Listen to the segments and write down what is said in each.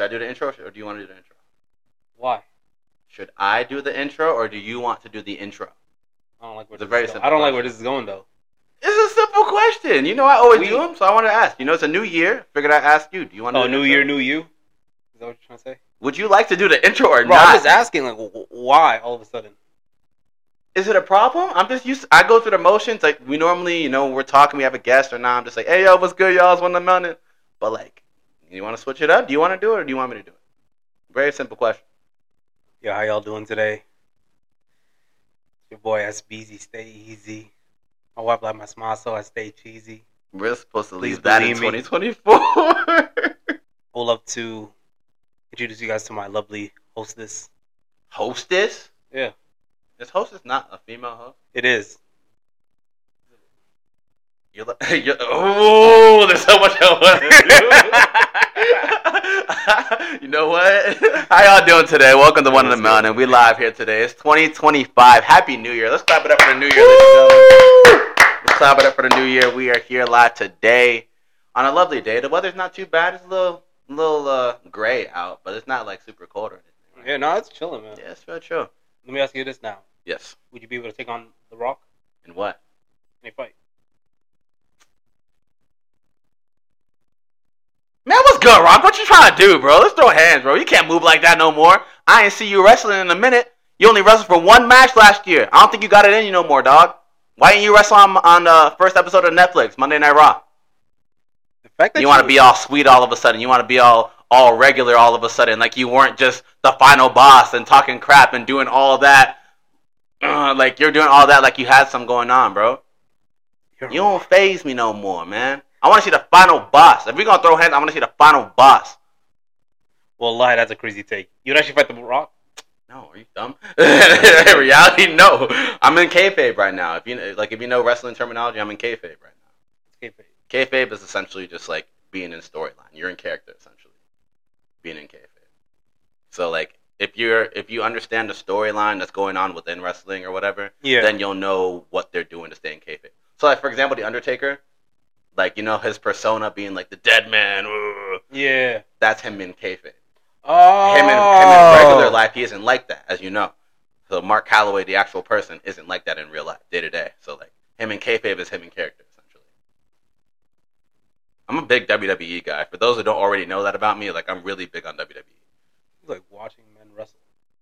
Should I do the intro, or do you want to do the intro? Why? Should I do the intro, or do you want to do the intro? I don't like where It's a this very is going. simple I don't like question. where this is going though. It's a simple question. You know I always do them, so I want to ask. You know, it's a new year. Figured I'd ask you. Do you want to do the new intro? year, new you? Is that what you're trying to say? Would you like to do the intro or Bro, not? I'm just asking, like, why all of a sudden? Is it a problem? I'm just used. I go through the motions. Like we normally, when we're talking, we have a guest or not. I'm just like, hey, yo, what's good, y'all? It's One the Mountain. But like, you want to switch it up? Do you want to do it, or do you want me to do it? Very simple question. Yo, how y'all doing today? Your boy SBZ, stay easy. My wife like my smile, so I stay cheesy. We're supposed to Please leave that in believe me. 2024. I would love to introduce you guys to my lovely hostess. Hostess? Yeah, Is hostess not a female host? it is. Oh, there's so much I want to do. You know what? How y'all doing today? Welcome to One in the Mountain. We live here today. It's 2025. Happy New Year. Let's clap it up for the New Year, ladies and gentlemen. Let's clap it up for the New Year. We are here live today on a lovely day. The weather's not too bad. It's a little gray out, but it's not like super cold or anything. Right? Yeah, no, it's chilling, man. Yeah, it's real chill. Let me ask you this now. Yes. Would you be able to take on The Rock And what? in a fight? Man, what's good, Rock? What you trying to do, bro? Let's throw hands, bro. You can't move like that no more. I ain't see you wrestling in a minute. You only wrestled for one match last year. I don't think you got it in you no more, dog. Why didn't you wrestle on the first episode of Netflix, Monday Night Raw? The fact that You want to be all sweet all of a sudden. You want to be all regular all of a sudden. Like you weren't just the final boss and talking crap and doing all that. Like you're doing all that like you had some going on, bro. You don't faze me no more, man. I want to see the final boss. If we're going to throw hands, I want to see the final boss. Well, lie, that's a crazy take. You'd actually fight The Rock? No, are you dumb? In reality, no. I'm in kayfabe right now. If you know wrestling terminology, I'm in kayfabe right now. It's kayfabe. Kayfabe is essentially just like being in storyline. You're in character, essentially. Being in kayfabe. So like, if you understand the storyline that's going on within wrestling or whatever, then you'll know what they're doing to stay in kayfabe. So like, for example, The Undertaker, like, his persona being like the dead man. Yeah. That's him in kayfabe. Oh. Him in regular life, he isn't like that, as you know. So Mark Calloway, the actual person, isn't like that in real life, day to day. So like, him in kayfabe is him in character, essentially. I'm a big WWE guy. For those who don't already know that about me, like, I'm really big on WWE. It's like watching men wrestle.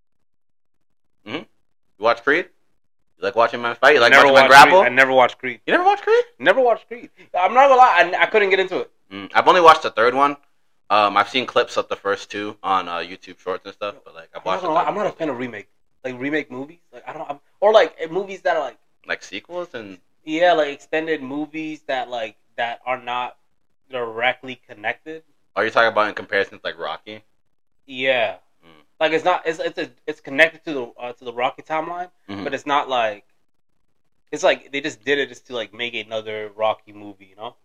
You watch Creed? You like watching men fight? You like watching men men grapple? I never watched Creed. You never watched Creed? Never watched Creed. I'm not gonna lie, I couldn't get into it. I've only watched the third one. I've seen clips of the first two on YouTube Shorts and stuff, but like I've watched. I'm not a fan of remake movies. Like or like movies that are like sequels and like extended movies that are not directly connected. Are you talking about in comparison to like Rocky? Yeah. Like it's not. It's connected to the Rocky timeline, but it's not like. It's like they just did it just to like make another Rocky movie, you know?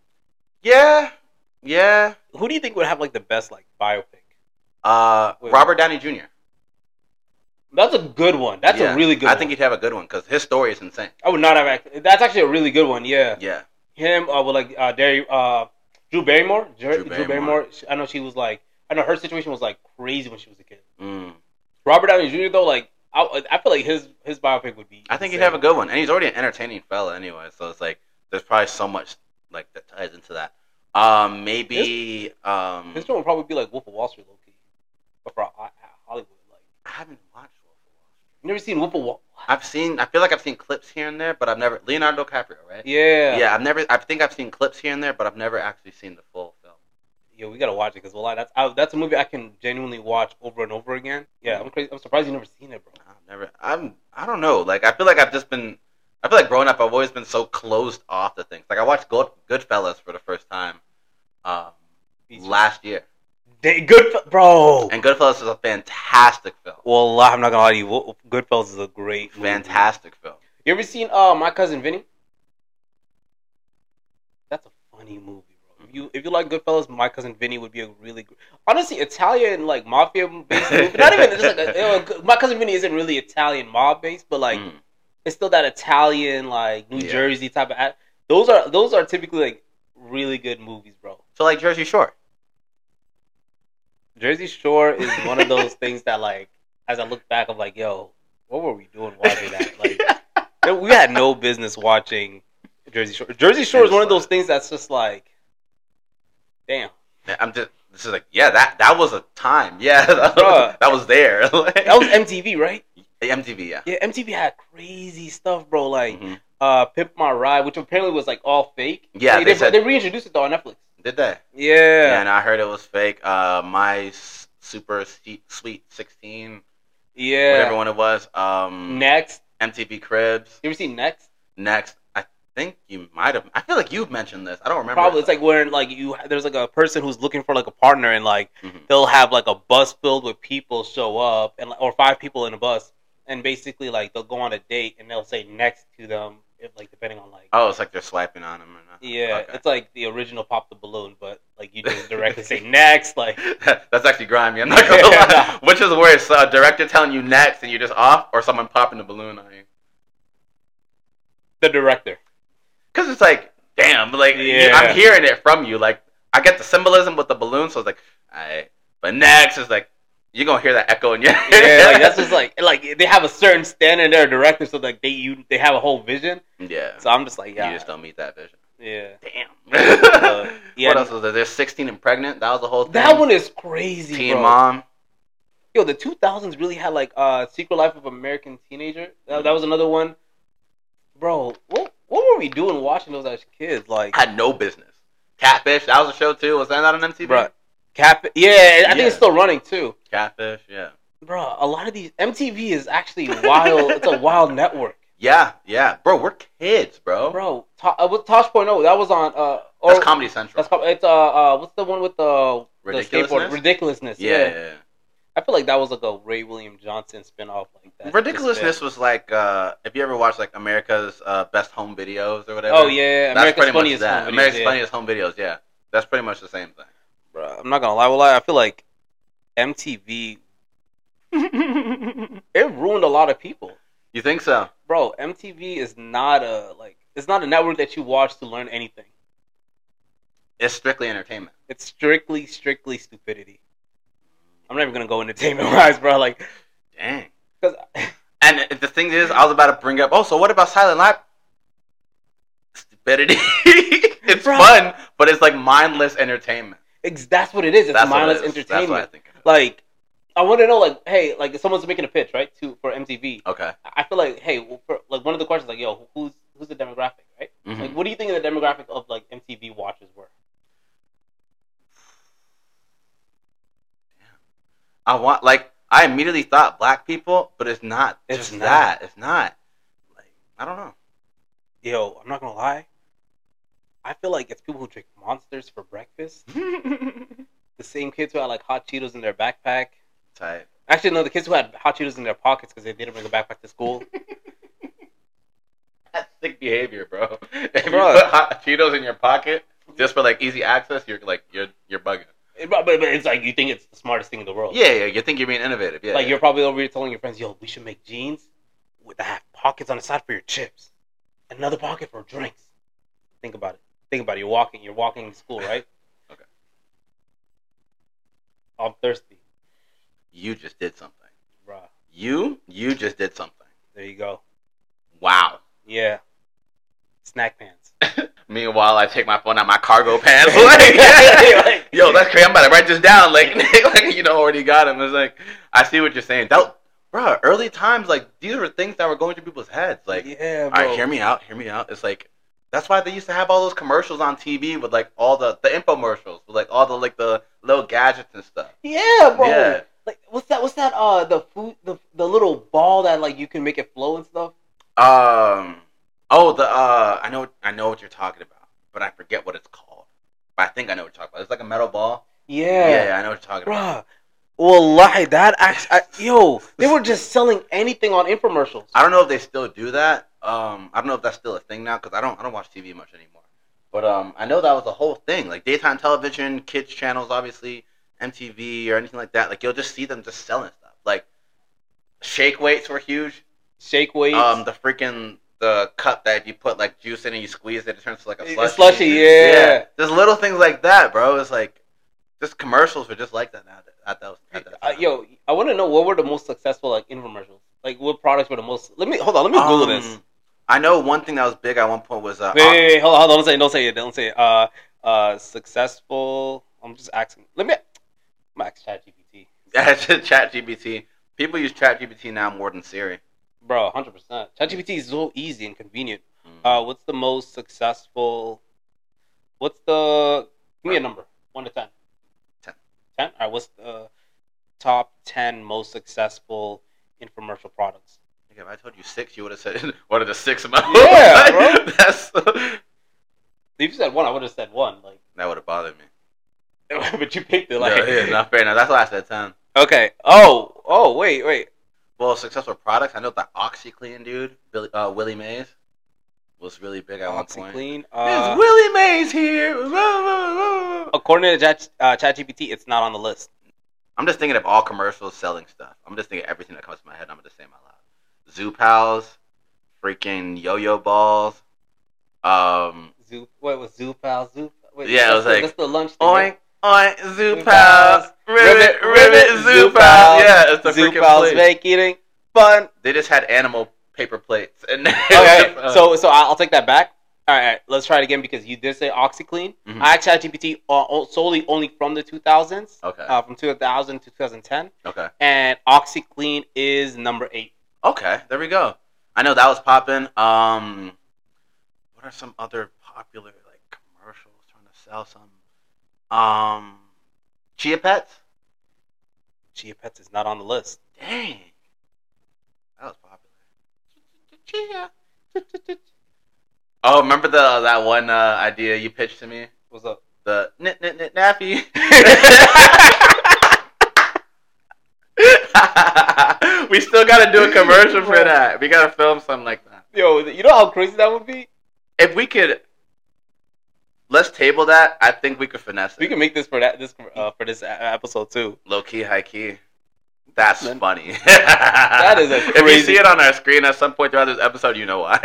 Yeah. Who do you think would have like the best like biopic? Robert Downey Jr. That's a good one. That's a really good one. I think he'd have a good one because his story is insane. I would not have. That's actually a really good one. Yeah. Yeah. Him with Drew Barrymore. Drew Barrymore. I know she was like. I know her situation was like crazy when she was a kid. Robert Downey Jr. though, like I feel like his biopic would be. I think he'd have a good one, and he's already an entertaining fella anyway. So it's like there's probably so much like that ties into that. Maybe his one would probably be like Wolf of Wall Street, low key, but for Hollywood. Like I haven't watched Wolf of Wall Street. You never seen Wolf of Wall? I feel like I've seen clips here and there, but I've never. Leonardo DiCaprio, right? Yeah. Yeah, I think I've seen clips here and there, but I've never actually seen the full film. Yeah, we gotta watch it because that's a movie I can genuinely watch over and over again. Yeah, I'm crazy. I'm surprised you've never seen it, bro. I don't know. Like I feel like growing up I've always been so closed off to things. Like I watched Goodfellas for the first time last year. Bro. And Goodfellas is a fantastic film. Well, I'm not gonna lie to you. Goodfellas is a great movie. Fantastic film. You ever seen My Cousin Vinny? That's a funny movie. If you like Goodfellas, My Cousin Vinny would be a really good. Honestly, Italian like mafia based movie. Not even just like My Cousin Vinny isn't really Italian mob based, but like it's still that Italian like New Jersey type of. Those are typically like really good movies, bro. So like Jersey Shore. Jersey Shore is one of those things that, like, as I look back, I'm like, yo, what were we doing watching that? Like, we had no business watching Jersey Shore. Jersey Shore is one of those things that's just like, damn. This is like, yeah, that was a time. Yeah, that was there. That was MTV, right? MTV, yeah. Yeah, MTV had crazy stuff, bro. Like, Pimp My Ride, which apparently was like all fake. Yeah, they reintroduced it though on Netflix. Did they? Yeah. Yeah, and I heard it was fake. My Super Sweet 16. Yeah. Whatever one it was. Next. MTV Cribs. You ever seen Next? Next. I think you might have. I feel like you've mentioned this. I don't remember. Probably. It's like where like there's like a person who's looking for like a partner, and like they'll have like a bus filled with people show up, and or 5 people in a bus, and basically like they'll go on a date and they'll say next to them, if, like depending on like. Oh, it's like they're swiping on them or not. Yeah, okay. It's like the original Pop the Balloon, but like you just directly say next. Like that's actually grimy. I'm not gonna lie. Which is worse, a director telling you next and you're just off, or someone popping the balloon on you? The director. Because it's like, damn, like I'm hearing it from you. Like I get the symbolism with the balloon, so it's like, alright. But next is like you're gonna hear that echo in your head. Yeah, like that's just like they have a certain standard there, director, so like they have a whole vision. Yeah. So I'm just like, yeah. You just don't meet that vision. Yeah. Damn. Yeah. What else was there? There's 16 and Pregnant. That was the whole thing. That one is crazy, Teen Mom. Yo, the 2000s really had like Secret Life of American Teenager. That was another one. Bro, what were we doing watching those as kids? Like, I had no business. Catfish, that was a show too. Was that not on MTV? Bro, Catfish, yeah, I think it's still running too. Catfish, yeah. Bro, a lot of these MTV is actually wild. It's a wild network. Yeah. Bro, we're kids, bro. Bro, with Tosh.0, that was on. That's Comedy Central. It's what's the one with the Ridiculousness? skateboard? Ridiculousness. Yeah. I feel like that was like a Ray William Johnson spinoff like that. Ridiculousness was like, if you ever watched like America's Best Home Videos or whatever. Oh yeah, America's Funniest Home Videos. America's Funniest Home Videos, yeah. That's pretty much the same thing. Bro, I'm not gonna lie. I feel like MTV it ruined a lot of people. You think so? Bro, MTV is not it's not a network that you watch to learn anything. It's strictly entertainment. It's strictly stupidity. I'm not even gonna go entertainment wise, bro. Like, dang. And the thing is, I was about to bring up. Oh, so what about Silent Lab? Stupidity. It's fun, but it's like mindless entertainment. That's what it is. It's mindless entertainment. That's what I think. Like, I want to know, like, hey, like, if someone's making a pitch, right, for MTV. Okay. I feel like, hey, like one of the questions, like, yo, who's the demographic, right? Mm-hmm. Like, what do you think the demographic of like MTV watchers were? I immediately thought black people, but it's not. It's not. It's not. Like, I don't know. Yo, I'm not gonna lie. I feel like it's people who drink Monsters for breakfast. The same kids who had like hot Cheetos in their backpack. Tight. Actually, no, the kids who had hot Cheetos in their pockets because they didn't bring a backpack to school. That's sick behavior, bro. If you put hot Cheetos in your pocket just for like easy access, you're bugging. But it's like you think it's the smartest thing in the world. Yeah, you think you're being innovative. Yeah, like you're probably over here telling your friends, "Yo, we should make jeans that have pockets on the side for your chips, another pocket for drinks." Think about it. You're walking to school, right? Okay. I'm thirsty. You just did something, bruh. You just did something. There you go. Wow. Yeah. Snack pants. Meanwhile, I take my phone out my cargo pants. Yo, that's crazy. I'm about to write this down. Like already got him. It's like, I see what you're saying. Bro, early times, like, these were things that were going through people's heads. Like, yeah, bro. All right, hear me out. It's like, that's why they used to have all those commercials on TV with, like, all the infomercials with, like, all the, like, the little gadgets and stuff. Yeah, bro. Yeah. Like, what's that, the food, the little ball that, like, you can make it flow and stuff? I know what you're talking about, but I forget what it's called. But I think I know what you're talking about. It's like a metal ball. Yeah. Yeah, I know what you're talking about. Wallahi, that actually, they were just selling anything on infomercials. I don't know if they still do that. I don't know if that's still a thing now because I don't watch TV much anymore. But I know that was a whole thing, like daytime television, kids channels, obviously, MTV or anything like that. Like you'll just see them just selling stuff. Like shake weights were huge. Shake weights. The cup that if you put like juice in and you squeeze it turns to like a slushie. Slushy, yeah. There's little things like that, bro. It's like just commercials are just like that nowadays. at that time. Yo, I want to know what were the most successful like infomercials. Like what products were the most? Let me Google this. I know one thing that was big at one point was wait, hold on, don't say it. Successful. I'm just asking. I'm ask ChatGPT. ChatGPT. People use ChatGPT now more than Siri. Bro, 100%. ChatGPT is so easy and convenient. What's the most successful? Give me a number. 1 to 10. 10. 10. All right. What's the top 10 most successful infomercial products? If I told you 6, you would have said one of the 6 most. Yeah, bro. If you said 1, I would have said 1. Like that would have bothered me. But you picked it. Like yeah, not fair enough. That's why I said 10. Okay. Oh, wait. Well, successful products. I know the OxyClean dude, Willie Mays, was really big at one point. OxyClean. Is Willie Mays here? According to ChatGPT, it's not on the list. I'm just thinking of all commercials selling stuff. I'm just thinking of everything that comes to my head. I'm just saying out loud. Zoo Pals, freaking Yo-Yo Balls. What was Zoo Pals? Wait, yeah, it was like that's the lunch thing. Oink, Zoo Pals, ribbit, Zoo Pals. Yeah, it's the Zoo freaking Pals plate. make eating fun. They just had animal paper plates. And okay, so I'll take that back. All right, let's try it again because you did say OxyClean. Mm-hmm. I asked ChatGPT solely only from the 2000s. Okay. From 2000 to 2010. Okay. And OxyClean is number 8. Okay, there we go. I know that was popping. What are some other popular like commercials trying to sell some? Chia Pets. Chia Pets is not on the list. Dang, that was popular. Chia. Oh, remember that one idea you pitched to me? What's up? The nappy. We still gotta do a commercial for that. We gotta film something like that. Yo, you know how crazy that would be? If we could, let's table that. I think we could finesse it. We can make this for this episode too. Low key, high key. That's funny. That is a crazy. If you see it on our screen at some point throughout this episode, you know why.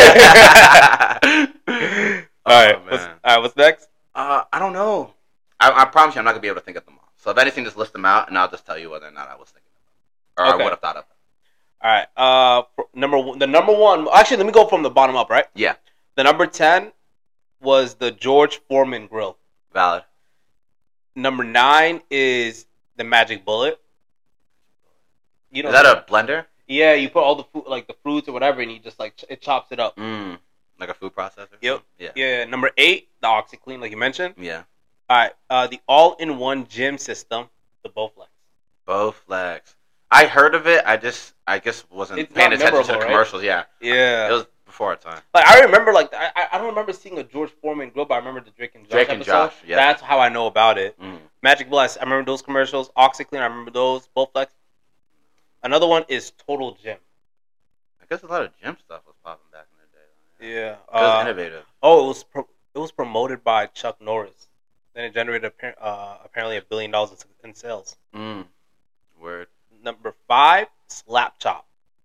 All right. What's next? I don't know. I promise you, I'm not gonna be able to think of them all. So if anything, just list them out, and I'll just tell you whether or not I was thinking of them, or I would have thought of them. All right. The number one. Actually, let me go from the bottom up. Right. Yeah. The number 10 was the George Foreman grill. Valid. Number 9 is the Magic Bullet. You know, is that a blender? Yeah, you put all the food, like the fruits or whatever, and you just like it chops it up. Like a food processor. Yep. Yeah. Yeah. Number 8, the OxyClean, like you mentioned. Yeah. All right. The all-in-one gym system, the Bowflex. Bowflex. I heard of it. I guess wasn't paying attention to the commercials. Right? Yeah. Yeah. It was before our time. Like I remember, like I don't remember seeing a George Foreman grill, but I remember the Drake and Josh episode. Yeah. That's how I know about it. Magic Bless. I remember those commercials. OxyClean. I remember those. Bowflex. Another one is Total Gym. I guess a lot of gym stuff was popping back in the day. Yeah. It was innovative. Oh, it was promoted by Chuck Norris. Then it generated apparently $1 billion in sales. Word. Number 5, Slap Chop.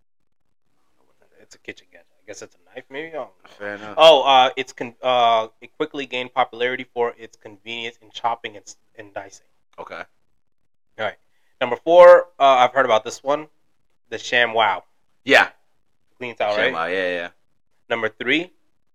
It's a kitchen gadget. I guess it's a knife, maybe. Fair enough. Oh, it quickly gained popularity for its convenience in chopping and dicing. Okay. All right. Number 4, I've heard about this one, the ShamWow. Yeah. Clean towel, right? ShamWow, yeah. Number 3,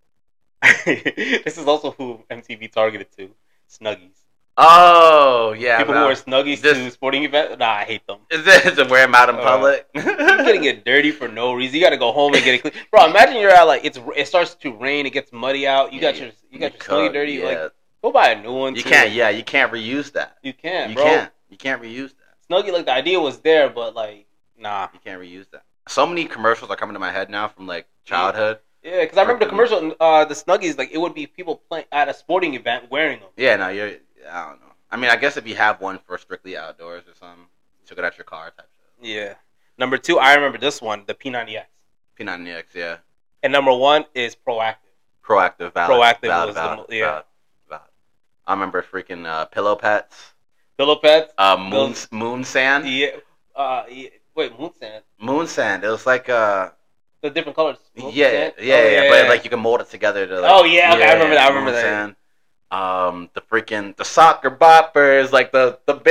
this is also who MTV targeted to, Snuggies. Oh, yeah. People who wear Snuggies to sporting events, I hate them. Is it to wear them out in public? You're gonna get dirty for no reason. You gotta go home and get it clean. Bro, imagine you're at like it starts to rain, it gets muddy out. You got your Snuggie dirty. Yeah. Like, go buy a new one. You can't. Yeah, you can't reuse that. You can't. You can't reuse that. Snuggie, like the idea was there, but like, nah. You can't reuse that. So many commercials are coming to my head now from like childhood. Yeah, because I remember the commercial, the Snuggies, like it would be people playing at a sporting event wearing them. Yeah, no, I don't know. I mean, I guess if you have one for strictly outdoors or something, you took it out your car type stuff. Yeah. Number 2, I remember this one, the P90X. P90X, yeah. And number 1 is Proactive. Proactive, valid. Proactive valid, was valid, valid. I remember freaking Pillow Pets. Pillow Pets. Moon Sand. Yeah. Wait, Moon Sand. Moon Sand. It was like the different colors. Yeah. But like you can mold it together to. Like, okay, I remember that. I remember that. Sand. The soccer boppers, like the big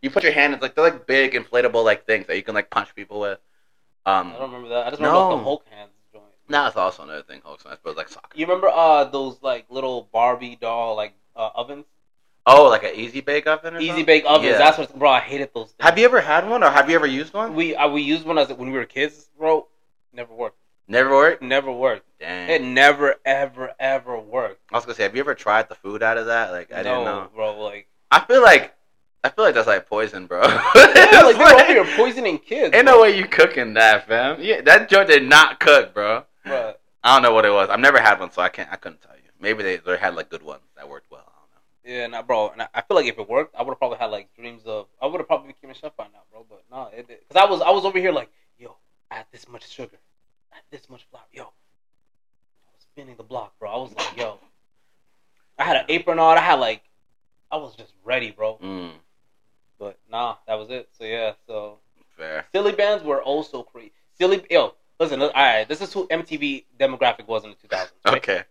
You put your hand. It's like they're like big inflatable like things that you can like punch people with. I don't remember that. I just remember the Hulk hands joint. No, it's also another thing. Hulk smash, but like soccer. You remember those like little Barbie doll like ovens? Oh, like an Easy Bake Oven or Easy something? Bake Ovens. Yeah. That's what, bro. I hated those things. Have you ever had one, or have you ever used one? We used one when we were kids, bro. Never worked. Never worked? Never worked. Dang. It never, ever worked. I was gonna say, have you ever tried the food out of that? Like, I didn't know. Bro. Like, I feel like that's like poison, bro. yeah, like they're over here poisoning kids. Ain't no way you cooking that, fam. Yeah, that joint did not cook, bro. Bro. I don't know what it was. I've never had one, so I couldn't tell you. Maybe they had like good ones that worked well. I don't know. Yeah, nah, bro. And I feel like if it worked, I would have probably had like dreams of. I would have probably became a chef by now, bro. But no, it did. Because I was over here like, yo, add this much sugar, add this much flour, yo. I was spinning the block, bro. I was like, yo. I had an apron on. I was just ready, bro. But nah, that was it. So yeah, so fair. Silly bands were also crazy. Yo, listen, all right. This is who MTV demographic was in the 2000s. Right? Okay.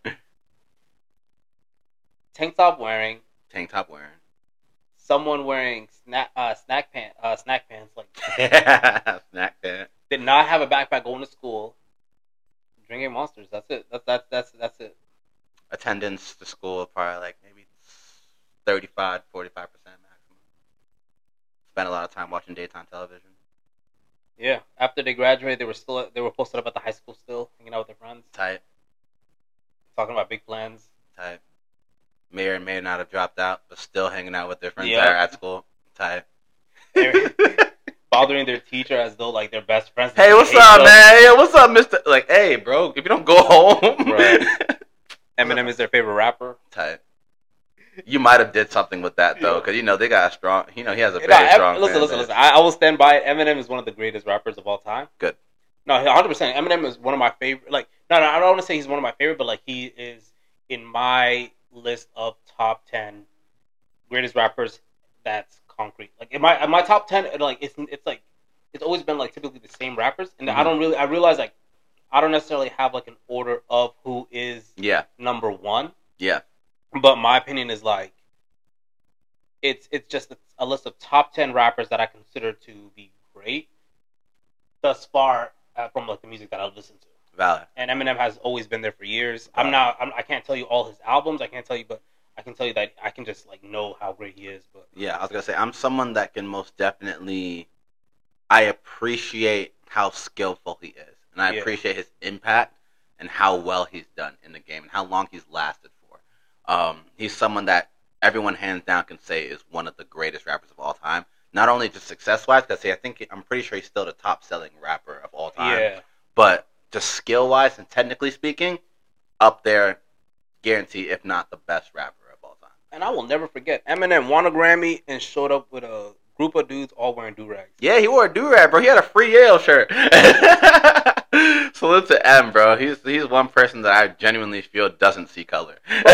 Tank top wearing. Someone wearing snack pants like snack pants. did not have a backpack going to school. Drinking Monsters. That's it. That's it. Attendance to school probably like maybe 35, 45% maximum. Spent a lot of time watching daytime television. Yeah. After they graduated, they were posted up at the high school still, hanging out with their friends. Tight. Talking about big plans. Tight. May or may not have dropped out, but still hanging out with their friends Yeah. that are at school. Tight. Bothering their teacher as though like they're best friends. Hey, what's up, man? Yo, what's up, Mister? Like, hey, bro, if you don't go home, Right. Eminem is their favorite rapper. Tight. You might have did something with that though, because they got a strong. He has a very strong. Listen. I will stand by it. Eminem is one of the greatest rappers of all time. Good. No, 100%. Eminem is one of my favorite. Like, no, I don't want to say he's one of my favorite, but like he is in my list of top 10 greatest rappers. That's concrete. Like in my top 10, like it's like it's always been like typically the same rappers, and Mm-hmm. I realize like I don't necessarily have like an order of who is number one. Yeah. But my opinion is like it's just a list of top 10 rappers that I consider to be great thus far from like the music that I've listened to. Valid. And Eminem has always been there for years. Valid. I can't tell you all his albums. I can't tell you, but I can tell you that I can just like know how great he is. But yeah, I was gonna say I'm someone that can most definitely. I appreciate how skillful he is, and I appreciate his impact and how well he's done in the game and how long he's lasted for. He's someone that everyone hands down can say is one of the greatest rappers of all time. Not only just success-wise, because I'm pretty sure he's still the top-selling rapper of all time. Yeah. But just skill-wise and technically speaking, up there, guarantee if not the best rapper of all time. And I will never forget, Eminem won a Grammy and showed up with a group of dudes all wearing do-rags. Yeah, he wore a do-rag, bro. He had a Free Yale shirt. Salute to M, bro. He's one person that I genuinely feel doesn't see color.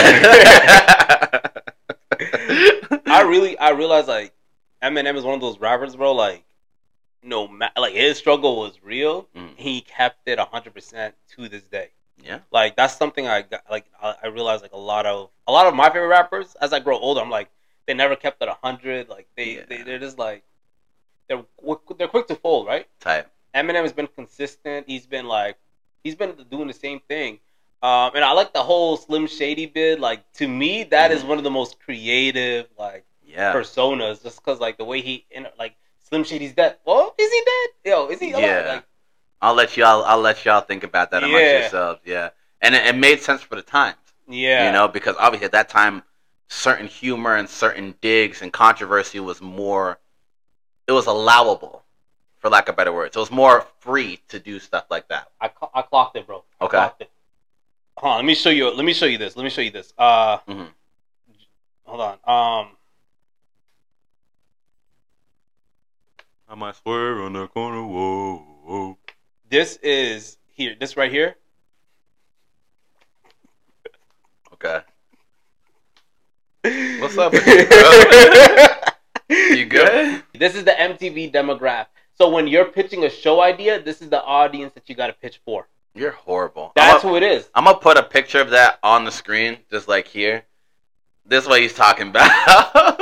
I realize like Eminem is one of those rappers, bro. Like, like his struggle was real. He kept it 100% to this day. Yeah, like that's something I got. Like I realize like a lot of my favorite rappers as I grow older, I'm like they never kept it 100. Like they're just like they're quick to fold, right? Type. Eminem has been consistent. He's been doing the same thing. And I like the whole Slim Shady bit. Like to me, that is one of the most creative personas. Just because like the way like Slim Shady's dead. Well, is he dead? Yo, is he alive? Yeah. Like, I'll let y'all think about that amongst yourselves. Yeah, and it made sense for the times. Yeah, because obviously at that time, certain humor and certain digs and controversy was more. It was allowable, for lack of better words. It was more free to do stuff like that. I clocked it, bro. Okay. Clocked it. Hold on, let me show you this. Hold on. I might swear on the corner. Whoa. This is here. This right here. Okay. What's up with you, bro? You good? This is the MTV demographic. So when you're pitching a show idea, this is the audience that you got to pitch for. You're horrible. That's who it is. I'm gonna put a picture of that on the screen, just like here. This is what he's talking about.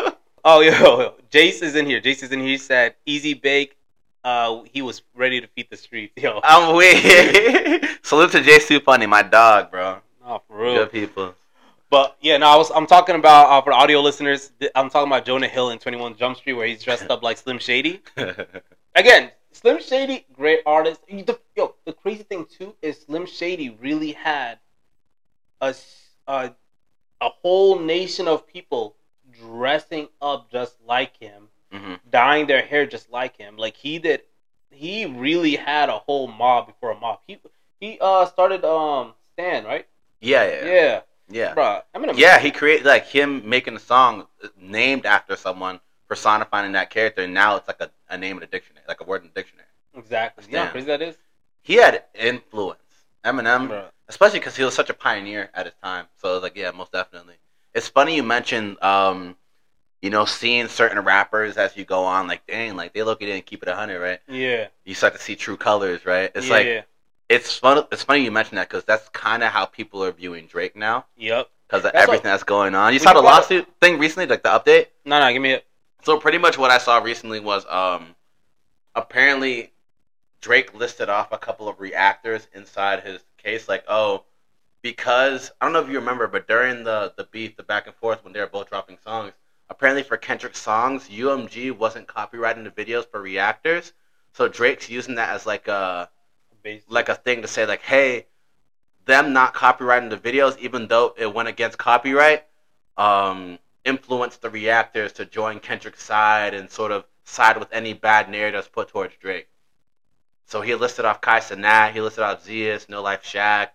Oh, yo, Jace is in here. Jace is in here. He said, "Easy Bake." He was ready to feed the streets. Yo, I'm weak. Salute to J. Funny, my dog, bro. no, for real. Good people. But yeah, no, I'm talking about for audio listeners. I'm talking about Jonah Hill in 21 Jump Street, where he's dressed up like Slim Shady. Again, Slim Shady, great artist. The crazy thing too is Slim Shady really had a whole nation of people dressing up just like him, dyeing their hair just like him. Like he did, he really had a whole mob before a mob. He started Stan, right? Yeah. Bro, he created like him making a song named after someone, personifying that character, and now it's like a name in a dictionary, like a word in a dictionary. Exactly. You know how crazy that is? He had influence. Eminem, Bro. especially because he was such a pioneer at his time. So it was like, yeah, most definitely. It's funny you mentioned, seeing certain rappers as you go on, like, dang, like they look at it and keep it 100, right? Yeah. You start to see true colors, right? It's yeah. It's fun. It's funny you mentioned that because that's kind of how people are viewing Drake now. Yep. Because of everything that's going on. You saw the lawsuit thing recently, like the update? No, give me it. So pretty much what I saw recently was apparently Drake listed off a couple of reactors inside his case, like, because I don't know if you remember, but during the beef, the back and forth when they were both dropping songs, apparently for Kendrick's songs, UMG wasn't copyrighting the videos for reactors, so Drake's using that as like a thing to say like, hey, them not copyrighting the videos, even though it went against copyright, influenced the reactors to join Kendrick's side and sort of side with any bad narratives put towards Drake. So he listed off Kai Cenat, he listed off Zeus, No Life Shaq.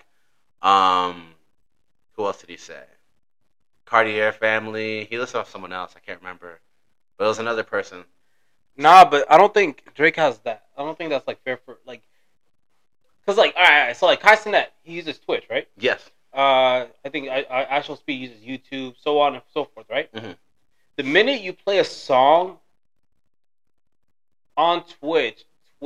Who else did he say? Cartier Family. He listed off someone else. I can't remember, but it was another person. Nah, but I don't think Drake has that. I don't think that's like fair for like, cause like all right, so like Kai Cenat, he uses Twitch, right? Yes. I think Actual Speed uses YouTube, so on and so forth, right? Mm-hmm. The minute you play a song on Twitch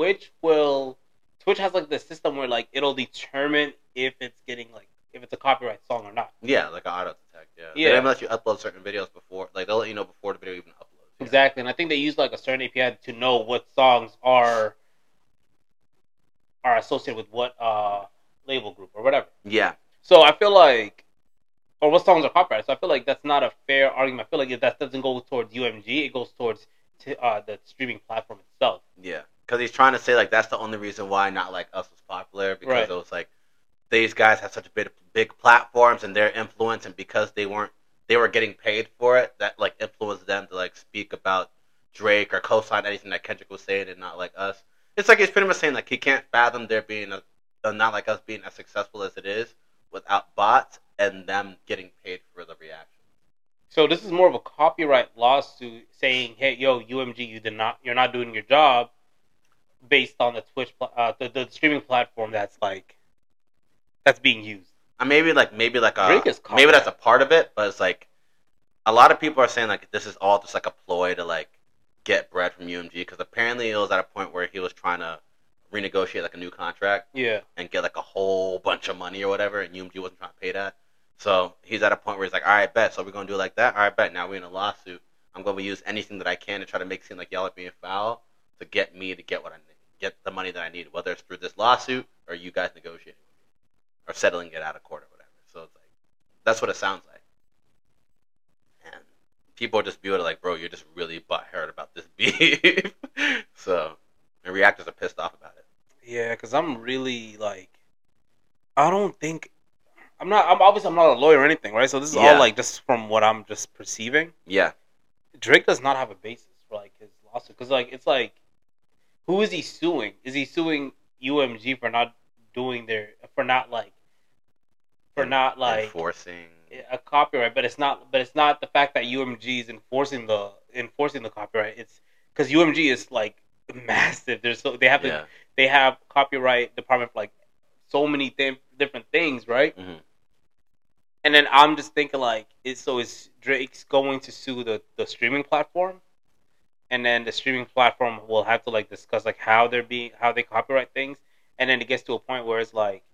has like the system where like it'll determine if it's a copyright song or not. Yeah, like an auto detect. Yeah. They don't let you upload certain videos before. Like they'll let you know before the video even uploads. Yeah. Exactly, and I think they use like a certain API to know what songs are associated with what label group or whatever. Yeah. So I feel like, or what songs are copyrighted. So I feel like that's not a fair argument. I feel like if that doesn't go towards UMG, it goes towards the streaming platform itself. Yeah, because he's trying to say like that's the only reason why Not Like Us was popular, because it was like these guys have such big platforms and their influence, and because they were getting paid for it, that like influenced them to like speak about Drake or co-sign anything that Kendrick was saying and Not Like Us. It's like he's pretty much saying like he can't fathom there being a Not Like Us being as successful as it is without bots and them getting paid for the reaction. So this is more of a copyright lawsuit saying, "Hey, yo, UMG, you're not doing your job," based on the Twitch, the streaming platform that's being used. Maybe that's a part of it, but it's like a lot of people are saying like this is all just like a ploy to like get bread from UMG, because apparently it was at a point where he was trying to renegotiate like a new contract, and get like a whole bunch of money or whatever, and UMG wasn't trying to pay that. So he's at a point where he's like, all right, bet. So we're going to do it like that? All right, bet. Now we're in a lawsuit. I'm going to use anything that I can to try to make it seem like y'all are being foul to get me to get what I need, get the money that I need, whether it's through this lawsuit or you guys negotiating with me or settling it out of court or whatever. So it's like, that's what it sounds like. And people just view it like, bro, you're just really butthurt about this beef. So, and reactors are pissed off about it. Yeah, because I'm really like, I'm not a lawyer or anything, right? So this is all like just from what I'm just perceiving. Yeah. Drake does not have a basis for like his lawsuit, because like it's like, who is he suing? Is he suing UMG for not enforcing a copyright? But it's not the fact that UMG is enforcing the copyright. It's because UMG is like massive. They have copyright department for like so many different things, right? Mm-hmm. And then I'm just thinking like, is Drake's going to sue the streaming platform, and then the streaming platform will have to like discuss like how they copyright things, and then it gets to a point where it's like,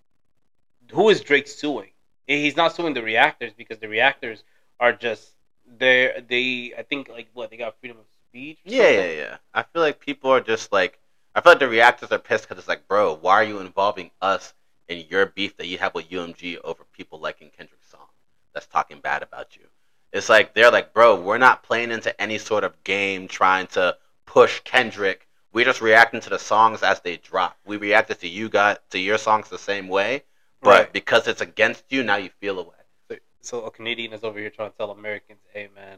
who is Drake suing? He's not suing the reactors, because the reactors are just I think like what they got freedom of speech. Or Yeah, something? yeah. I feel like people are just like, I feel like the reactors are pissed because it's like, bro, why are you involving us in your beef that you have with UMG over people liking Kendrick's song that's talking bad about you? It's like they're like, bro, we're not playing into any sort of game trying to push Kendrick. We're just reacting to the songs as they drop. We reacted to your songs the same way, but Right. because it's against you, now you feel away. So a Canadian is over here trying to tell Americans, "Hey, man,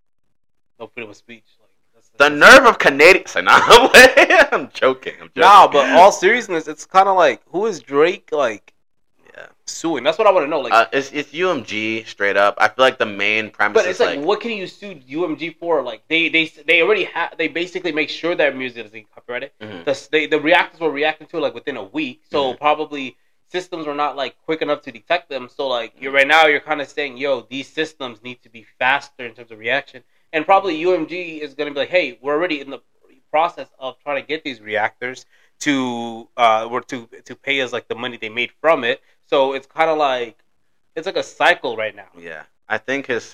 no freedom of speech." Like The nerve of Canadians. Say, nah, I'm joking. Nah, but all seriousness, it's kind of like, who is Drake like Yeah. suing? That's what I want to know. Like, It's UMG straight up. I feel like the main premise but is it's like, what can you sue UMG for? Like, they already have. They basically make sure their music isn't copyrighted. Mhm. The reactors were reacting to it like within a week, so Mhm. probably systems were not like quick enough to detect them. So like, you're right now, you're kind of saying, yo, these systems need to be faster in terms of reaction, and probably UMG is gonna be like, hey, we're already in the process of trying to get these reactors to or to pay us like the money they made from it. So it's kind of like, it's like a cycle right now. Yeah, I think his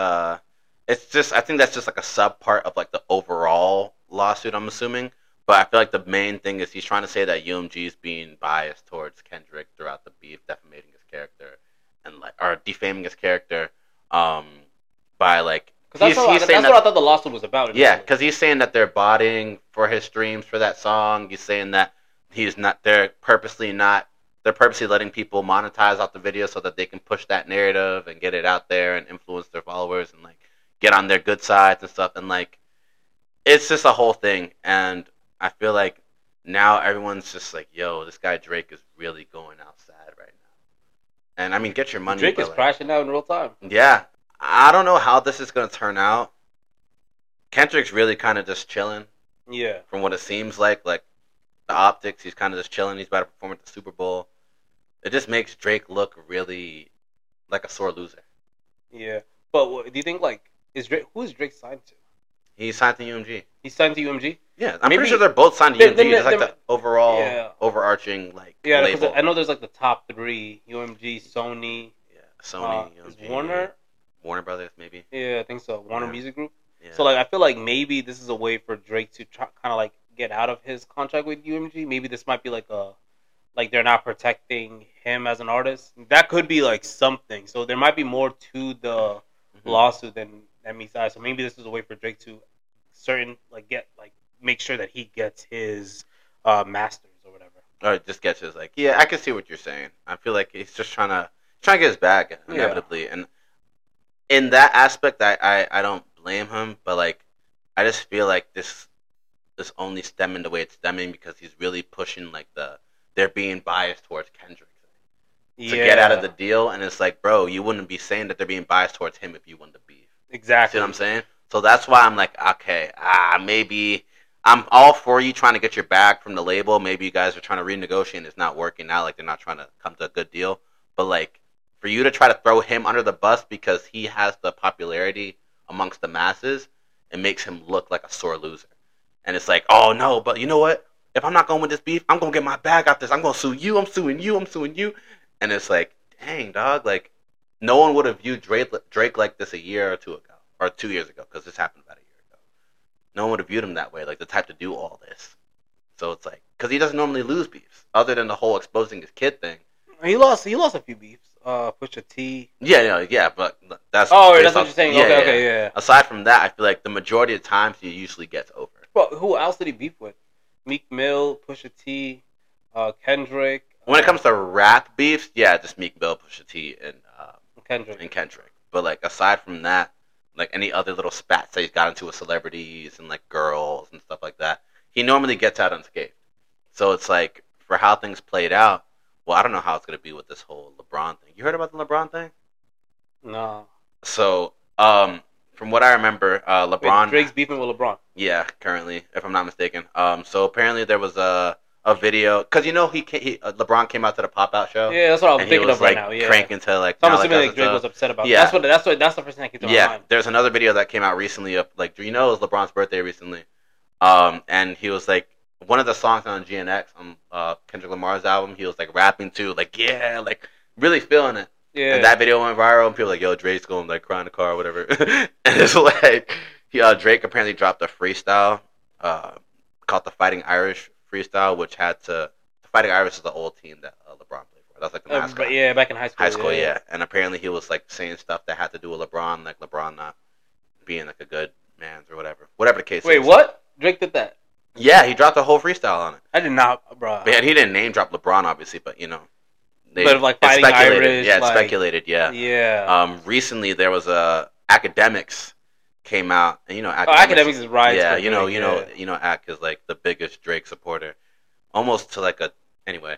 it's just, I think that's just like a sub part of like the overall lawsuit. I'm assuming, but I feel like the main thing is he's trying to say that UMG is being biased towards Kendrick throughout the beef, defamating his character and like, or defaming his character, um, by like, Because that's what I thought the lawsuit was about. yeah, Initially. because he's saying that they're botting for his streams for that song. He's saying that he's not. They're purposely not. They're purposely letting people monetize off the video so that they can push that narrative and get it out there and influence their followers and like get on their good sides and stuff. And like, it's just a whole thing. And I feel like now everyone's just like, "Yo, this guy Drake is really going outside right now." And I mean, get your money. Drake is like, crashing out in real time. yeah, I don't know how this is gonna turn out. Kendrick's really kind of just chilling Yeah. from what it seems like. Like the optics, he's kind of just chilling. He's about to perform at the Super Bowl. It just makes Drake look really like a sore loser. Yeah. But do you think like who is Drake signed to? He's signed to UMG. He's signed to UMG. Yeah, I'm Maybe- pretty sure they're both signed to Then- UMG. then- It's like then- the overall, Yeah. overarching like Yeah, label. because I know there's like the top three: UMG, Sony, Yeah, Sony, is UMG, Warner. Brothers, maybe. Yeah, I think so. Warner Yeah. Music Group. Yeah. So like, I feel like maybe this is a way for Drake to kind of like get out of his contract with UMG. Maybe this might be like they're not protecting him as an artist. That could be like something. So there might be more to the Mhm. lawsuit than meets the eye. So maybe this is a way for Drake to make sure that he gets his masters or whatever. Or just gets his like, yeah, I can see what you're saying. I feel like he's just trying to get his bag inevitably, and in that aspect, I don't blame him, but like, I just feel like this only stemming the way it's stemming because he's really pushing like they're being biased towards Kendrick to get out of the deal, and it's like, bro, you wouldn't be saying that they're being biased towards him if you won the beef. Exactly. See what I'm saying? So that's why I'm like, okay, maybe I'm all for you trying to get your bag from the label. Maybe you guys are trying to renegotiate and it's not working out. Like they're not trying to come to a good deal. But like for you to try to throw him under the bus because he has the popularity amongst the masses, it makes him look like a sore loser. And it's like, oh no, but you know what? If I'm not going with this beef, I'm going to get my bag out this. I'm going to sue you. I'm suing you. I'm suing you. And it's like, dang, dog. Like no one would have viewed Drake like this a year or two ago. Or 2 years ago, because this happened about a year ago. No one would have viewed him that way, like the type to do all this. So it's like, because he doesn't normally lose beefs, other than the whole exposing his kid thing. He lost a few beefs. Pusha T. Yeah, but that's. Oh, based that's what off- you're saying. Yeah, Okay, yeah. Aside from that, I feel like the majority of times he usually gets over. But who else did he beef with? Meek Mill, Pusha T, Kendrick. When it comes to rap beefs, yeah, just Meek Mill, Pusha T, and Kendrick. But like aside from that, like any other little spats that he's got into with celebrities and like girls and stuff like that, he normally gets out unscathed. So it's like for how things played out, well, I don't know how it's gonna be with this whole LeBron thing. You heard about the LeBron thing? No. So, from what I remember, LeBron. Wait, Drake's beefing with LeBron. Yeah, currently, if I'm not mistaken. So apparently there was a video because LeBron came out to the Pop Out show. Yeah, that's what I was and he thinking was of right like now. Yeah. cranking to like. So I'm Malachi assuming like and Drake stuff. was upset about. Yeah. That's the first thing that came to my Yeah, mind. there's another video that came out recently of like, do you know it was LeBron's birthday recently? And he was like one of the songs on GNX on Kendrick Lamar's album. He was like rapping to like, yeah, like really feeling it. Yeah. And that video went viral, and people were like, yo, Drake's going like cry in the car or whatever. And it's like Drake apparently dropped a freestyle called the Fighting Irish freestyle, which had to the Fighting Irish is the old team that LeBron played for. That's like the mascot. But yeah, back in high school. High school, yeah. And apparently he was like saying stuff that had to do with LeBron, like LeBron not being like a good man or whatever the case. Wait, is. what? Drake did that? Yeah, he dropped a whole freestyle on it. I did not, bro. But he didn't name drop LeBron, obviously, but you know. But like Fighting Irish, yeah, it's like, speculated, yeah. Yeah. Recently there was Academics came out, and you know, Academics is right. Yeah, you know, Ak is like the biggest Drake supporter, almost to like a anyway.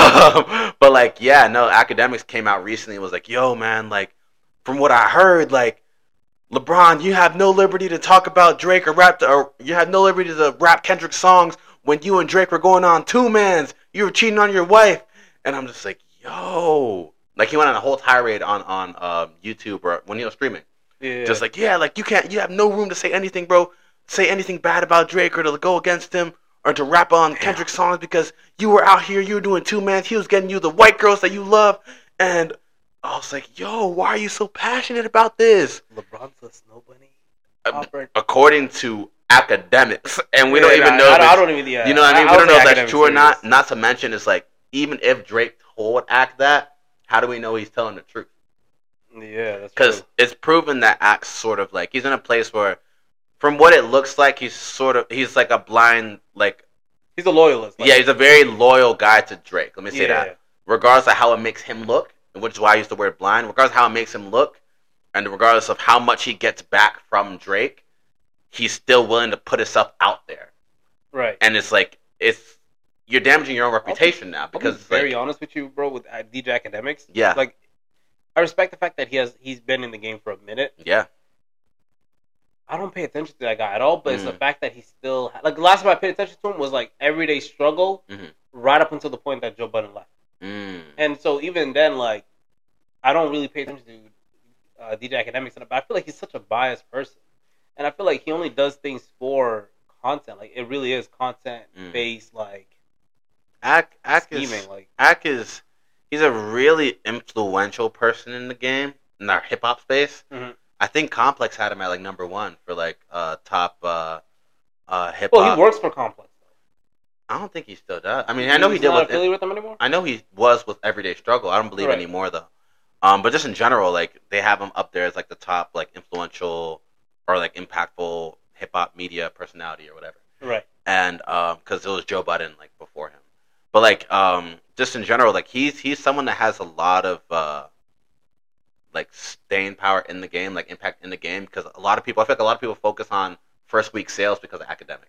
But like, yeah, no, Academics came out recently and was like, yo, man, like, from what I heard, like, LeBron, you have no liberty to talk about Drake or you have no liberty to rap Kendrick songs when you and Drake were going on 2-mans. You were cheating on your wife, and I'm just like, yo, like he went on a whole tirade on YouTube or when he was streaming. Yeah. Just like, yeah, like you have no room to say anything, bro. Say anything bad about Drake or to go against him or to rap on Kendrick songs because you were out here, you were doing 2-mans. He was getting you the white girls that you love. And I was like, yo, why are you so passionate about this? LeBron's a snow bunny. According to Academics. And we don't even know. I don't even, yeah. You know what I mean? We don't know if that's true or not. Not to mention, it's like, even if Drake told Act that, how do we know he's telling the truth? Yeah, that's true. Because it's proven that Act's sort of like, he's in a place where, from what it looks like, he's like a blind, like... He's a loyalist. Like, yeah, he's a very loyal guy to Drake. Let me say that. Regardless of how it makes him look, which is why I use the word blind, regardless of how it makes him look, and regardless of how much he gets back from Drake, he's still willing to put himself out there. Right. And it's like, you're damaging your own reputation now. Because I'll be very honest with you, bro, with DJ Academics. Yeah. Like, I respect the fact that he's been in the game for a minute. Yeah. I don't pay attention to that guy at all, but it's the fact that he still... Like, the last time I paid attention to him was, like, Everyday Struggle right up until the point that Joe Budden left. And so even then, like, I don't really pay attention to DJ Academics, but I feel like he's such a biased person. And I feel like he only does things for content. Like, it really is content-based, like... Ak scheming, he's a really influential person in the game, in our hip hop space. I think Complex had him at like number 1 for like top hip hop. Well, he works for Complex though. I don't think he still does. I mean, I know he did not affiliated with them anymore. I know he was with Everyday Struggle. I don't believe anymore though. But just in general, like they have him up there as like the top like influential or like impactful hip hop media personality or whatever. Right. And because it was Joe Budden like before him. But like just in general, like he's someone that has a lot of like staying power in the game, like impact in the game, because I feel like a lot of people focus on first week sales because of Academics.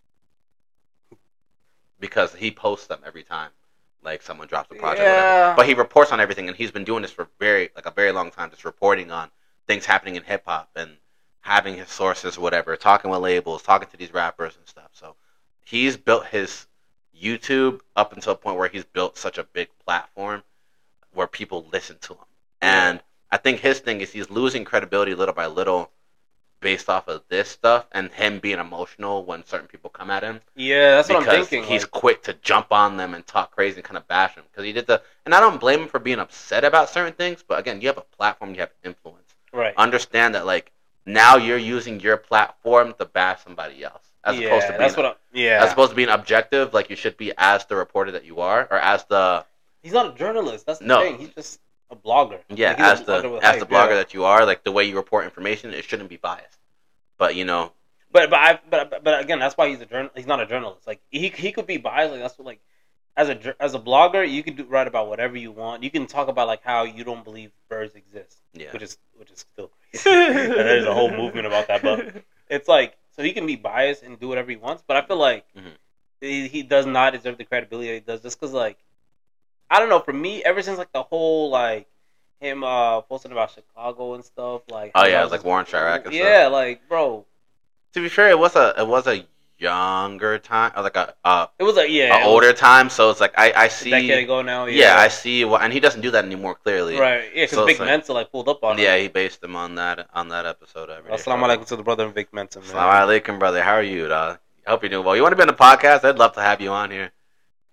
Because he posts them every time like someone drops a project or whatever. But he reports on everything, and he's been doing this for a very long time, just reporting on things happening in hip hop and having his sources or whatever, talking with labels, talking to these rappers and stuff. So he's built his YouTube up until a point where he's built such a big platform where people listen to him. And I think his thing is he's losing credibility little by little based off of this stuff and him being emotional when certain people come at him. Yeah, that's what I'm thinking. He's quick to jump on them and talk crazy and kind of bash them. Because he did and I don't blame him for being upset about certain things, but again, you have a platform, you have influence. Right. Understand that, like, now you're using your platform to bash somebody else. As opposed to being objective, like you should be as the reporter that you are, or as the... He's not a journalist, that's the thing. He's just a blogger. Yeah, like as the blogger that you are, like the way you report information, it shouldn't be biased. But you know, but again, that's why he's not a journalist. Like he could be biased. Like that's what, like as a blogger, you can write about whatever you want. You can talk about like how you don't believe birds exist. Yeah, which is still crazy. There's a whole movement about that, but it's like so he can be biased and do whatever he wants. But I feel like he does not deserve the credibility that he does just because like. I don't know. For me, ever since like the whole like him posting about Chicago and stuff, like it was like Warren Chirac and stuff. Yeah, like bro. To be fair, it was a younger time, or like an older time. So it's like I see. A decade ago now. Yeah, I see. And he doesn't do that anymore. Clearly, right? Yeah, because Vic Mensa like pulled up on him. Yeah, he based him on that episode. Assalamu alaikum to the brother Vic Mensa. Assalamu alaikum, brother. How are you, dog? I hope you're doing well. You want to be on the podcast? I'd love to have you on here.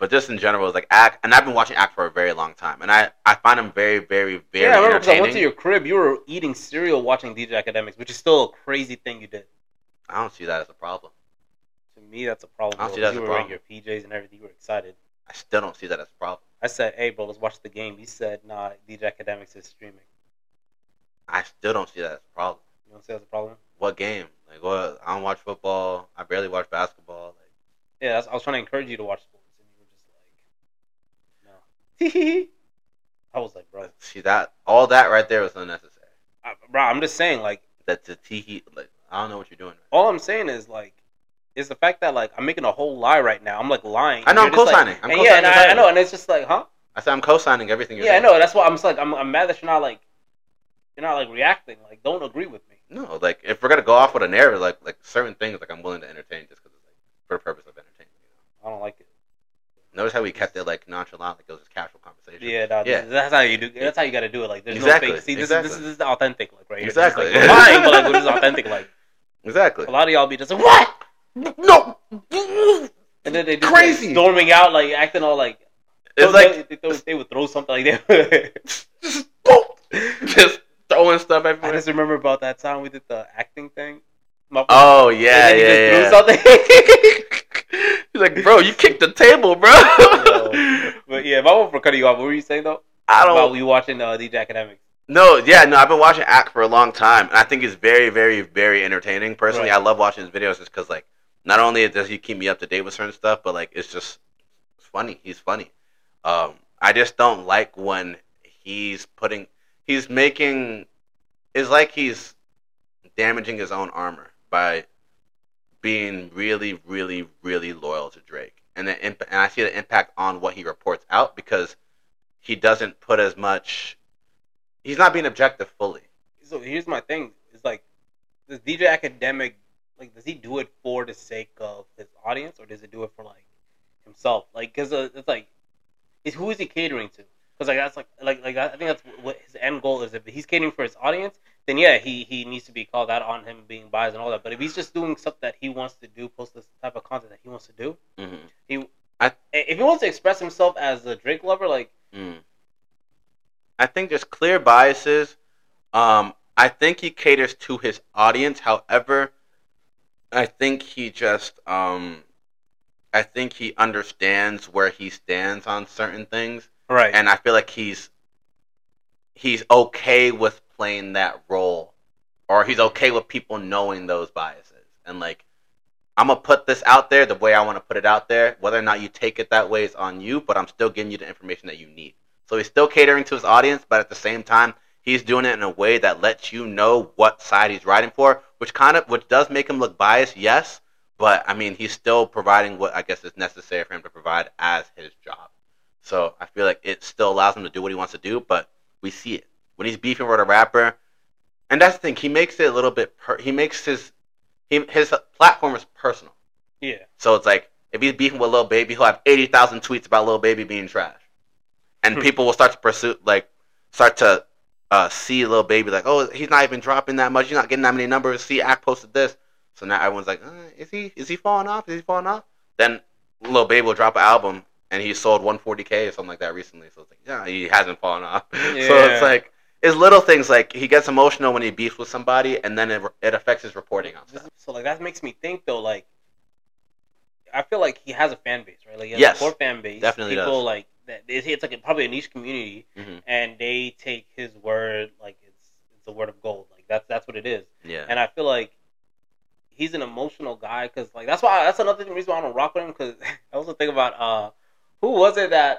But just in general, it's like Act, and I've been watching Act for a very long time, and I find him very, very, very Yeah, I remember because I entertaining. went to your crib. You were eating cereal watching DJ Academics, which is still a crazy thing you did. I don't see that as a problem. To me, that's a problem. I don't see bro, that as you a were problem. wearing your PJs and everything. You were excited. I still don't see that as a problem. I said, "Hey, bro, let's watch the game." You said, "Nah, DJ Academics is streaming." I still don't see that as a problem. You don't see that's a problem? What game? Like, what? I don't watch football. I barely watch basketball. Like, Yeah, I was trying to encourage you to watch sports, and you were just like, "No." I was like, "Bro, see that? All that right there was unnecessary. bro, I'm just saying, like, That's a tee. Like, I don't know what you're doing. all I'm saying is like." It's the fact that like I'm making a whole lie right now. I'm like lying. I know, You're I'm just, like- co-signing. I'm and co-signing yeah, and I entirely. know, and it's just like, huh? I said I'm co-signing everything you're Yeah, I saying. know. That's why I'm just like I'm mad that you're not reacting. Like, don't agree with me. No, like if we're gonna go off with a narrative, like certain things, like I'm willing to entertain just because it's like for the purpose of entertainment. I don't like it. Notice how we kept it like nonchalant, like it was just casual conversation. Yeah, no, Yeah. That's how you do. That's how you got to do it. Like, there's Exactly, no fake. See, this exactly. is authentic. Like, right here. Exactly. This is, like, we're lying, but like this is authentic. Like, Exactly. a lot of y'all be just like, what? No. And then they just Crazy. like, storming out, like acting all like. It's like they would throw something like that. just throwing stuff I everywhere. just remember about that time we did the acting thing. Oh yeah, and then he yeah, just threw something. He's like, bro, you kicked the table, bro. Yo. But yeah, my one for cutting you off. What were you saying though? I About don't. you watching DJ Academics. No, yeah, no. I've been watching Act for a long time, and I think he's very, very, very entertaining. Personally, Right. I love watching his videos just because, like, not only does he keep me up to date with certain stuff, but like, it's funny. He's funny. I just don't like when he's making. It's like he's damaging his own armor by being really, really, really loyal to Drake, and I see the impact on what he reports out because he doesn't put as much. He's not being objective fully. So here's my thing: is like, does DJ Academic does he do it for the sake of his audience, or does he do it for like himself? Like, cause it's like, who is he catering to? Because like that's like I think that's what his end goal is. If he's catering for his audience, then yeah, he needs to be called out on him being biased and all that. But if he's just doing stuff that he wants to do, post this type of content that he wants to do, if he wants to express himself as a Drake lover, like. I think there's clear biases. I think he caters to his audience. However, I think he just I think he understands where he stands on certain things. Right. And I feel like he's okay with playing that role, or he's okay with people knowing those biases. And like, I'm gonna put this out there the way I want to put it out there. Whether or not you take it that way is on you, but I'm still giving you the information that you need. So he's still catering to his audience, but at the same time, he's doing it in a way that lets you know what side he's riding for, which does make him look biased, yes. But I mean, he's still providing what I guess is necessary for him to provide as his job. So I feel like it still allows him to do what he wants to do, but we see it when he's beefing with a rapper, and that's the thing. He makes it a little bit. He makes his platform is personal. Yeah. So it's like if he's beefing with Lil Baby, he'll have 80,000 tweets about Lil Baby being trash, and people will start to see Lil Baby like, oh, he's not even dropping that much. He's not getting that many numbers. See, Act posted this, so now everyone's like, is he falling off? Is he falling off? Then Lil Baby will drop an album. And he sold 140K or something like that recently. So it's like, yeah, he hasn't fallen off. Yeah. So it's like, it's little things like he gets emotional when he beefs with somebody, and then it affects his reporting on stuff. So like that makes me think though, like I feel like he has a fan base, right? Like he has Yes, a core fan base. definitely people does. like that. It's like probably a niche community, and they take his word like it's a word of gold. Like that's what it is. Yeah. And I feel like he's an emotional guy because like that's another reason why I don't rock with him because I also think about who was it that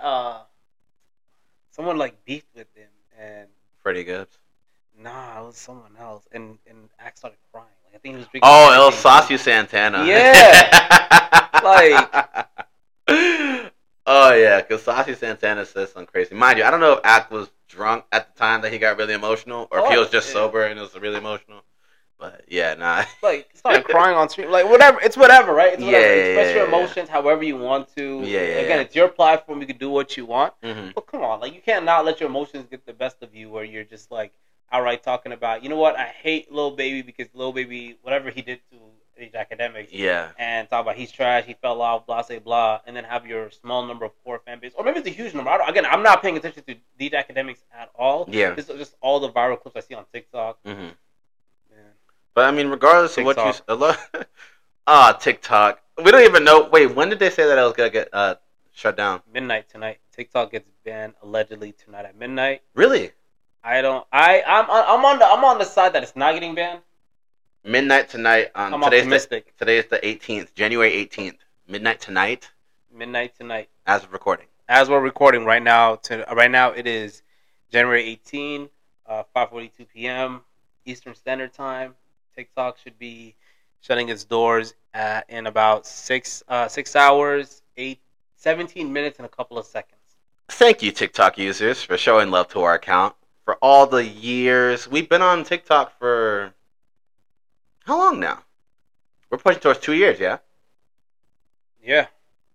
someone like beefed with him and Freddie Gibbs. Nah, it was someone else and Axe started crying. Like I think he was drinking. Oh, it was Saucy Santana. Yeah. Like. Oh yeah, because Saucy Santana says something crazy. Mind you, I don't know if Act was drunk at the time that he got really emotional, or if he was just sober and it was really emotional. But yeah, nah. Like started crying on stream, like whatever. It's whatever, right? It's whatever. Express your yeah. emotions however you want to. Yeah. Again, it's your platform. You can do what you want. Mm-hmm. But come on, like you can't not let your emotions get the best of you, where you're just like outright talking about, you know what? I hate Lil Baby because Lil Baby, whatever he did to these academics. Yeah. And talk about he's trash, he fell off, blah, say blah, and then have your small number of core fan base, or maybe it's a huge number. I'm not paying attention to these academics at all. Yeah. This is just all the viral clips I see on TikTok. Mm-hmm. Man. But I mean, regardless TikTok. of what you TikTok. We don't even know. Wait, when did they say that it was gonna get shut down? Midnight tonight. TikTok gets banned allegedly tonight at midnight. Really? I'm on the side that it's not getting banned. Midnight tonight. I'm optimistic. Today is the 18th, January 18th. Midnight tonight. Midnight tonight. As of recording. As we're recording right now. Right now it is January 18, 5:42 p.m. Eastern Standard Time. TikTok should be shutting its doors in about 6 hours, 17 minutes, and a couple of seconds. Thank you, TikTok users, for showing love to our account. For all the years. We've been on TikTok for how long now? We're pushing towards 2 years, yeah? Yeah.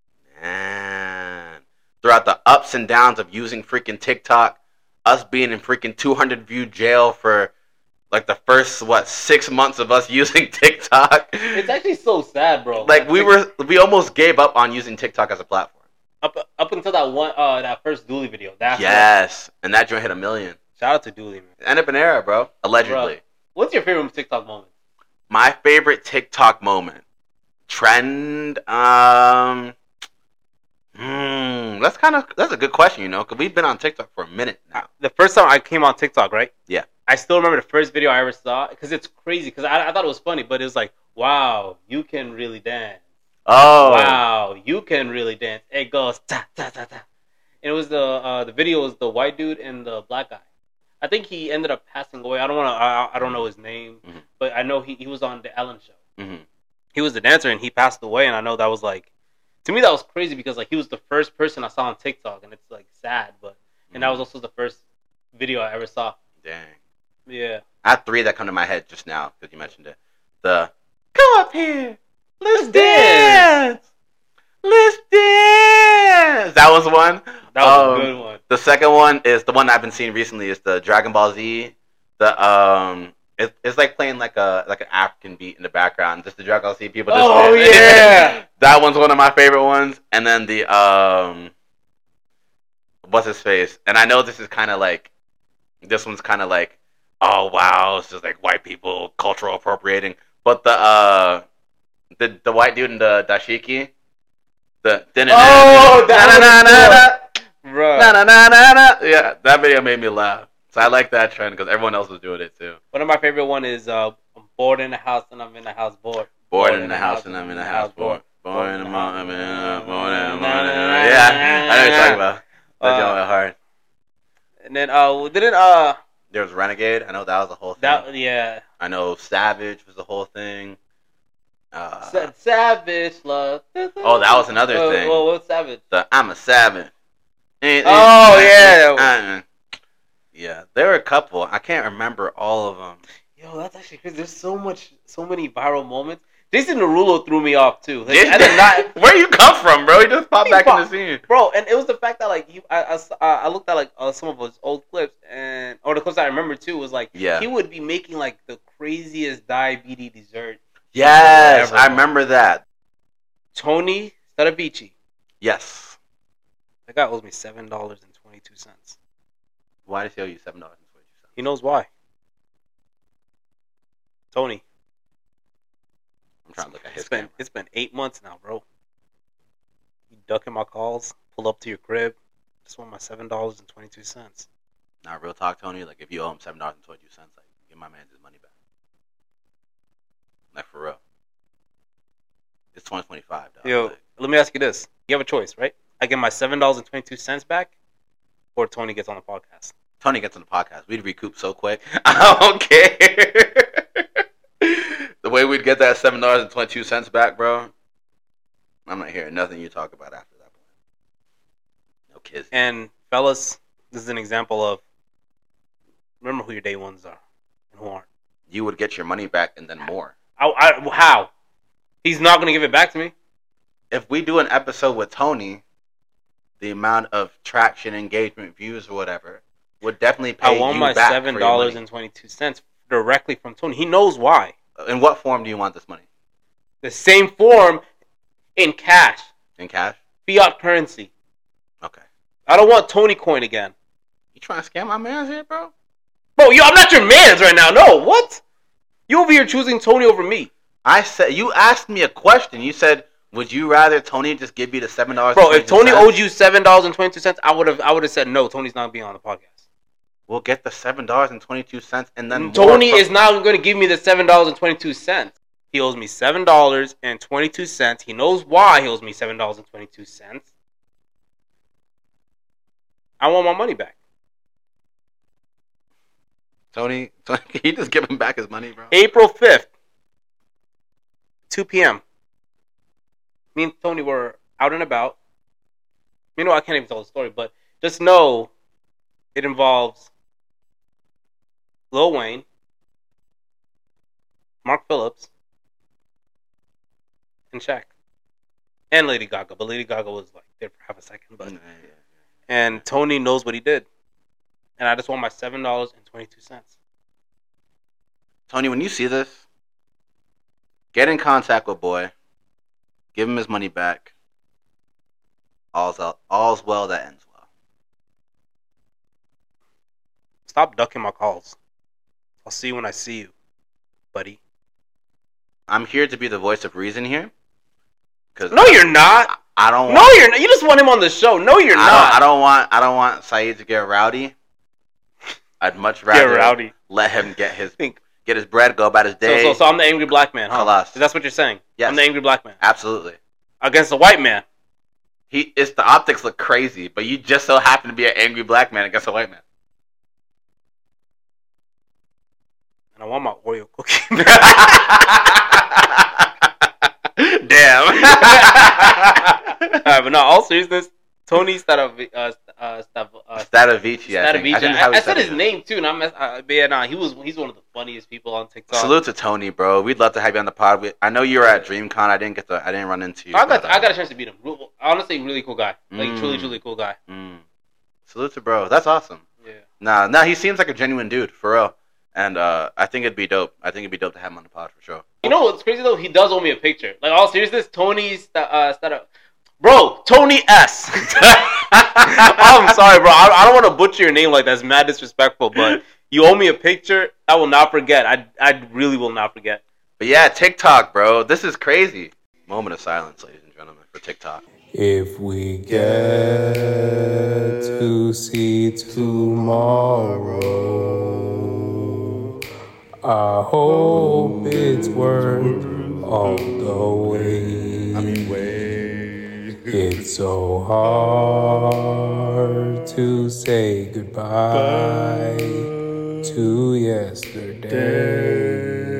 Man. Throughout the ups and downs of using freaking TikTok, us being in freaking 200 view jail for like the first 6 months of us using TikTok. It's actually so sad, bro. Like we almost gave up on using TikTok as a platform. Up until that first Dooley video. Yes, and that joint hit 1 million. Shout out to Dooley, man. End up an era, bro. Allegedly. Bro, what's your favorite TikTok moment? My favorite TikTok moment. Trend. That's a good question, because we've been on TikTok for a minute now. The first time I came on TikTok, right? Yeah. I still remember the first video I ever saw, because it's crazy, because I thought it was funny, but it was like, wow, you can really dance. Oh. Wow, you can really dance. It goes, ta, ta, ta, ta. And it was the video was the white dude and the black guy. I think he ended up passing away. I don't know his name, mm-hmm. but I know he was on the Ellen show. Mm-hmm. He was the dancer and he passed away, and I know that was like, to me that was crazy because like he was the first person I saw on TikTok, and it's like sad, but and that was also the first video I ever saw. Dang. Yeah. I have 3 that come to my head just now because you mentioned it. The come up here, let's dance. Let's dance. That was one. That was a good one. The second one is the one I've been seeing recently. Is the Dragon Ball Z. It's like playing like an African beat in the background. Just the Dragon Ball Z people. Oh yeah. That one's one of my favorite ones. And then the what's his face? And I know this is kind of like, this one's kind of like, oh wow, it's just like white people cultural appropriating. But the white dude in the dashiki. Yeah, that video made me laugh. So I like that trend because everyone else was doing it too. One of my favorite one is I'm bored in the house and I'm in the house bored. Bored in the house and I'm in the house bored. Bored in the morning, I'm in the morning. Yeah, I know what you're talking about. That joint went hard. And then there was Renegade. I know that was the whole thing. Yeah. I know Savage was the whole thing. Savage love. Oh, that was another thing. Well, what's Savage? I'm a savage. Yeah. Yeah, there were a couple. I can't remember all of them. Yo, that's actually crazy. There's so many viral moments. Jason Derulo threw me off too. Like, I did not. Where you come from, bro? He just popped back in the scene, bro. And it was the fact that like I looked at like some of his old clips or the clips I remember too was like he would be making like the craziest diabetes dessert. Yes, I remember that. Tony Staravici. Yes. That guy owes me $7.22. Why does he owe you $7.22? He knows why. Tony. I'm trying to look at his It's been 8 months now, bro. You ducking my calls, pull up to your crib. Just want my $7.22. Nah, real talk, Tony. Like, if you owe him $7.22, like, give my man his money back. Like, for real. It's 2025, dog. Yo, let me ask you this. You have a choice, right? I get my $7.22 back, or Tony gets on the podcast. Tony gets on the podcast. We'd recoup so quick. I don't care. The way we'd get that $7.22 back, bro. I'm not hearing nothing you talk about after that point. No kids. And fellas, this is an example of remember who your day ones are and who aren't. You would get your money back and then more. How? He's not going to give it back to me. If we do an episode with Tony, the amount of traction, engagement, views, or whatever would definitely pay you back. I want my $7.22 directly from Tony. He knows why. In what form do you want this money? The same form in cash. In cash? Fiat currency. Okay. I don't want Tony coin again. You trying to scam my man's here, bro? Bro, I'm not your man's right now. No, what? You over here choosing Tony over me. I said, you asked me a question. You said, would you rather Tony just give you the $7? Bro, if Tony owed you $7.22, I would have said no. Tony's not being on the podcast. We'll get the $7.22 and then Tony is not going to give me the $7.22. He owes me $7.22. He knows why he owes me $7.22. I want my money back. Tony, can you just give him back his money, bro? April 5th, 2 p.m. Me and Tony were out and about. You know, I can't even tell the story, but just know it involves Lil Wayne, Mark Phillips, and Shaq. And Lady Gaga. But Lady Gaga was like there for half a second. But and Tony knows what he did. And I just want my $7.22. Tony, when you see this, get in contact with Boy. Give him his money back. All's well that ends well. Stop ducking my calls. I'll see you when I see you, buddy. I'm here to be the voice of reason here. No, you're not. I don't. No, you're not. You just want him on the show. No, you're not. I don't want Saeed to get rowdy. I'd much rather let him get his bread, go about his day. So I'm the angry black man, huh? Khalas. That's what you're saying? Yes. I'm the angry black man. Absolutely. Against a white man. The optics look crazy, but you just so happen to be an angry black man against a white man. And I want my Oreo cookie. Damn. Alright, but no, all seriousness, Tony Stadavici. I said his name too, and he's one of the funniest people on TikTok. Salute to Tony, bro. We'd love to have you on the pod. I know you were at DreamCon. I didn't run into you. I got a chance to meet him. Honestly, really cool guy. Like truly cool guy. Salute to bro. That's awesome. Yeah. Nah, he seems like a genuine dude for real. And I think it'd be dope. I think it'd be dope to have him on the pod for sure. You know what's crazy though? He does owe me a picture. Like all seriousness, Tony's bro, Tony S. I'm sorry, bro. I don't want to butcher your name like that. It's mad disrespectful, but you owe me a picture. I will not forget. I really will not forget. But yeah, TikTok, bro. This is crazy. Moment of silence, ladies and gentlemen, for TikTok. If we get to see tomorrow, I hope it's worth all the wait. It's so hard to say goodbye to yesterday.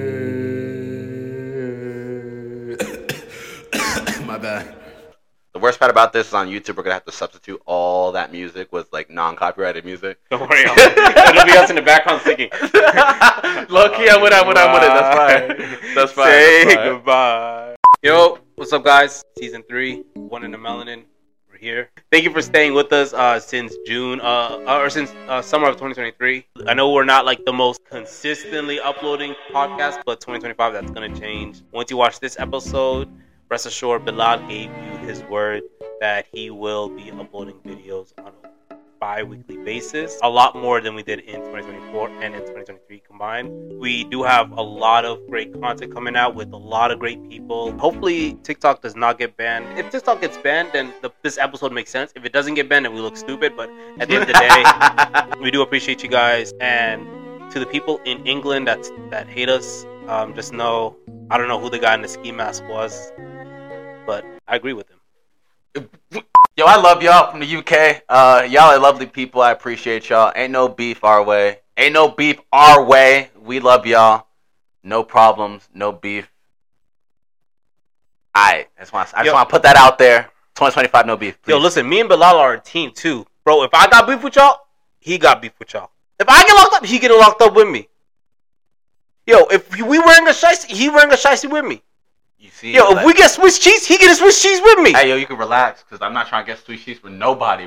My bad. The worst part about this is on YouTube, we're going to have to substitute all that music with like non-copyrighted music. Don't worry, it'll be us in the background singing. Low-key, I'm with it. That's fine. Say goodbye. Yo, what's up, guys? Season 3, One in the Melanin. We're here. Thank you for staying with us since June, or since summer of 2023. I know we're not like the most consistently uploading podcast, but 2025, that's going to change. Once you watch this episode, rest assured, Bilal gave you his word that he will be uploading videos on a bi-weekly basis. A lot more than we did in 2024 and in 2023 combined. We do have a lot of great content coming out with a lot of great people. Hopefully TikTok does not get banned. If TikTok gets banned, then this episode makes sense. If it doesn't get banned, then we look stupid. But at the end of the day, we do appreciate you guys. And to the people in England that hate us, just know, I don't know who the guy in the ski mask was, but I agree with him. Yo, I love y'all from the UK. Y'all are lovely people. I appreciate y'all. Ain't no beef our way. We love y'all. No problems. No beef. I just want to put that out there. 2025, no beef. Please. Yo, listen, me and Bilal are a team too. Bro, if I got beef with y'all, he got beef with y'all. If I get locked up, he get locked up with me. Yo, if we wearing a shiesty, he wearing a shiesty with me. You see, yo, if we get Swiss cheese, he get a Swiss cheese with me. Hey, yo, you can relax, because I'm not trying to get Swiss cheese with nobody,